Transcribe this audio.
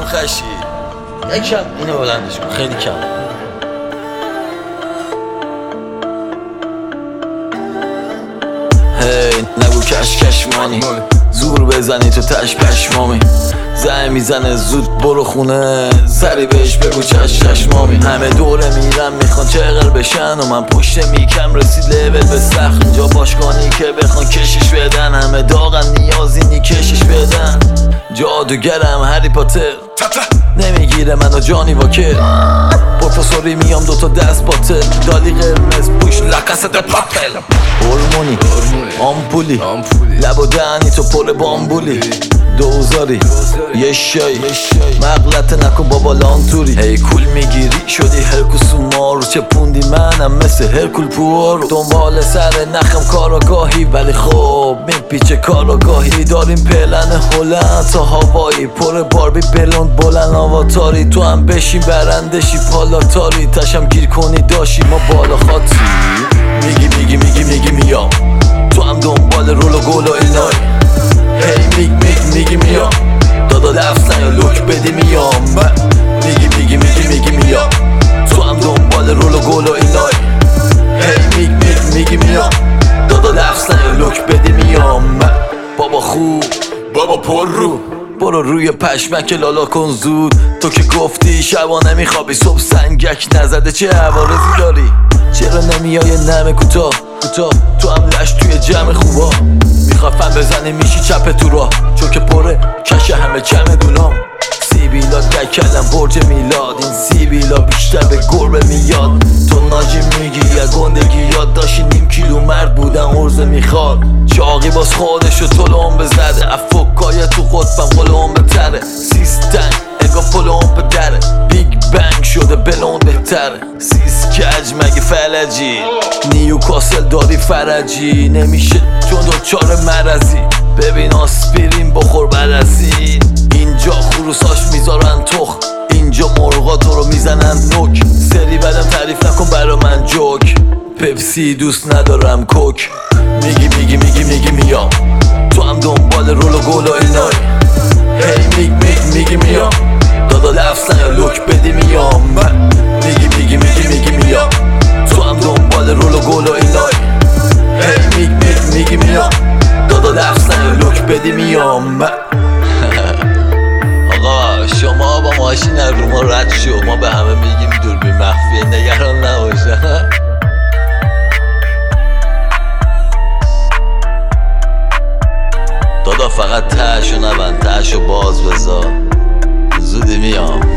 خشی یکم اینو بلندش کن، خیلی کم. هی نگو کشمانی، زور بزنی تو تش پشمامی. زنگ میزنه زود برو خونه، سری بهش بگو چشمامی. همه دوره میرن میخوان چغل بشن و من پشت میکم رسید لول به سخت. اینجا باشگانی که بخوان کشش بدن، همه داغن نیازی نی کشش بدن. جادوگرم هری پاتر، نمیگیره منو جانی واکر. پروفسوری میام دوتا دست باطل، دالی قرمز پوش لکست پاپل. هورمونی آمپولی، لب و دهنی تو پر بامبولی. دوزاری یه شایی مغلطه نکن بابا لانتوری. هی کول میگیری شدی هرکوس مارو، چه پوندی منم مثل هرکول پوارو. دنبال سر نخم کاراگاهی ولی خب میپیچه کاراگاهی. داریم پلن هلند تا هوایی، پر باربی بلوند بلند آواتاری. تو هم بشین برندشی پالاتاری، تشم گیر کنی داشی ما بالا خاطی. میگی میام، تو هم دنبال رول و گل و اینای. هی میگی میام، دادا لفظ یا لوک بدی میام. میگی میام، تو هم دنبال رول و گل و اینای. هی میگی میام، دادا لفظ یا لوک بدی میام. بابا خوب بابا پر رو، برو روی پشمک لالا کن زود. تو که گفتی شبا نمیخوابی، صبح سنگک نزده چه عوارضی داری؟ چرا نمیای نمه کوتاه؟ تو هم لش توی جمع خوبا. میخوافم بزنی میشی چپ تو راه، چون که پره کش همه چمه دونام. سیبیلا دکلم برج میلاد، این سیبیلا بیشتر به گربه میاد. تو ناجی میگی یه گندگی یاد داشتی، نیم کیلو مرد بودن عرضه میخواد. چاقی باز خودشو طلوم بزده، افکای تو قطبم قلوم بتره. سیستنگ انگا پلوم به دره، بیگ بنگ شده بلوند بهتره. سیس کج مگه فلجی، نیو کاسل داری فرجی. نمیشه چون دوچار مرزی، ببین آسپرین بخور برزین. اینجا خروساش میذارن تخ، اینجا مرغا تو رو میزنن نوک. سری بدم تعریف نکن برا من جوک، پپسی دوست ندارم کوک. میگی میام، تو هم دنبال رول و گل و اینای. هی میگی میام، دادا لفظ یا لوک بدی میام. میگی میام، تو هم دنبال رول و گل و اینای. هی میگی میام، دادا لفظ یا لوک بدی میام. آقا شما با ماشین از رو ما رد شو، ما به همه میگیم دوربین مخفیه، نگران نباشه. دادا فقط تهشو نبند، تهشو باز بذار، زودی میام.